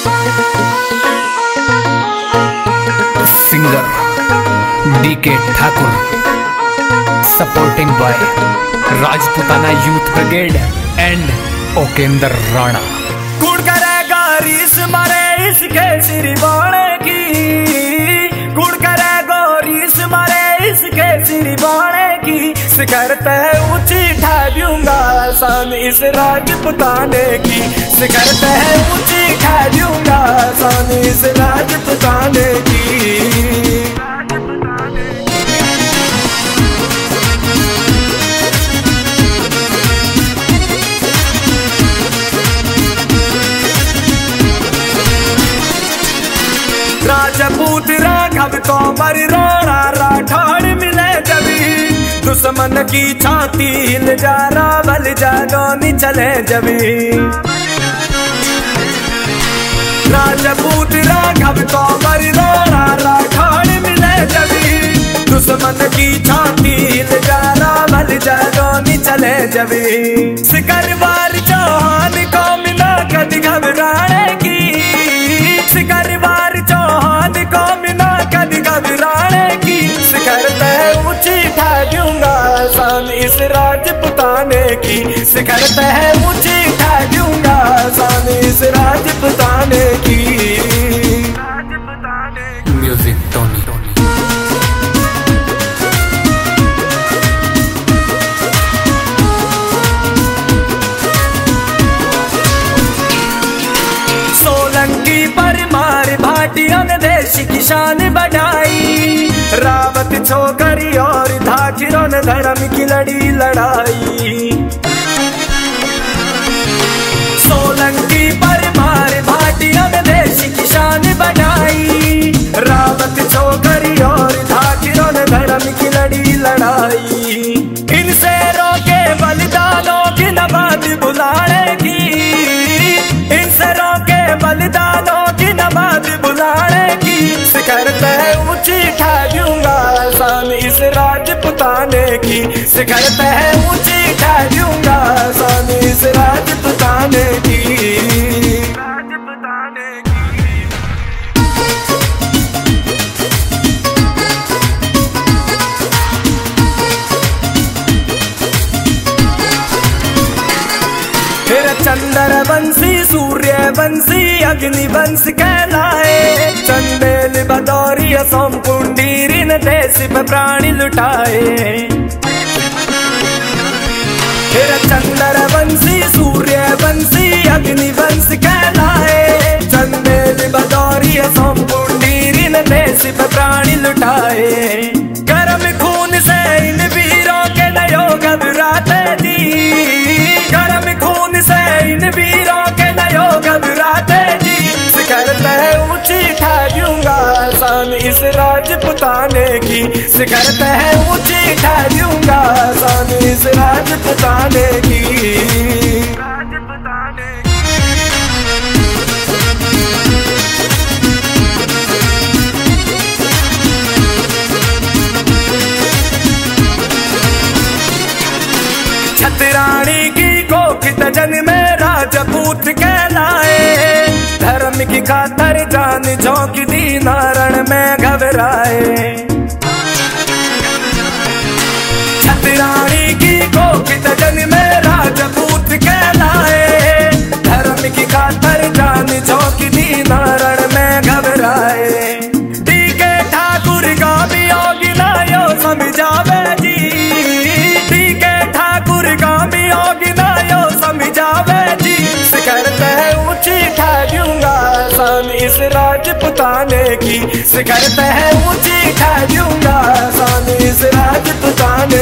Singer D K Thakur, supporting by Rajputana youth brigade and Okendra Rana. कौन करेगा रीस मारे इसके सिर बाणे की, कौन करेगा रीस मारे इसके सिर बाणे की। शिखरत है ऊंची ठा दूंगा शान इस राजपुताने की, शिखरत है ऊंची ठा दूंगा शान इस राजपुताने की। राजपूत राघव तोमर राणा राठौड़ मिले जबी, दुश्मन की छाती हिल जा रावल जागोनी चले जबी। राजपूत राघव तोमर राणा राठौड़ मिले जबी, दुश्मन की छाती हिल जा रावल जागोनी चले जबी। सिकरवार चौहान को मिला कद घबराने की, सिकरवार चौहान को मिला कद घबराने की। शिखरत है ऊंची ठा दूंगा शान इस राजपुताने की, शिखरत है ऊंची ठा दूंगा शान इस राजपुताने की। Music Tony. सोलंकी पर मार भाटियों ने देश की शान बढ़ाई, रावत छोकरी और धाकिरों ने धर्म की लड़ी लड़ाई। सोलंकी पर मार भाटियों ने देश की शान बढ़ाई, रावत छोकरी और धाकिरों ने धर्म की लड़ी लड़ाई। इनसे रोके बलिदानों की नबाद बुलाने की, इनसे रोके बलिदानों की नबाद बुलाने की। शिखरत है ऊंची ठा दूंगा शान इस राजपुताने की, शिखरत है ऊंची ठा दूंगा शान इस राजपुताने की। राजपुताने की। चंद्र वंशी सूर्य वंशी अग्नि वंश कहलाए, चंदेल बदौरी असोम कुंडीरी ने देश पे प्राणी लुटाए। फिर चंद्र वंशी सूर्य वंशी अग्नि वंश कहलाए, चंदेल बदौरी असोम कुंडीरी ने देश पे प्राणी लुटाए। गर्म खून से इन वीरों के नयो घबराते जी, गर्म खून से इन वीरों के नयो घबराते जी। शिखरत है ऊंची ठा दूंगा शान इस राजपुताने की, शिखरत है ऊंची ठा दूंगा शान इस राजपुताने की। राजपुताने की। छतरानी की कोख तजन में राजपूत कहलाए, धर्म की खातर जान झोंक दी नारण में घबराए। छतरानी की कोख तजन में राजपूत कहलाए, धर्म की खातर जान झोंक दी नारण में घबराए। डीके ठाकुर का भी योगी नायो समझावे जी, डीके ठाकुर का भी योगी नायो समझावे जी। शिखरत है ऊंची ठा दूंगा शान इस राजपुताने की, शिखरत है ऊंची ठा दूंगा शान इस राजपुताने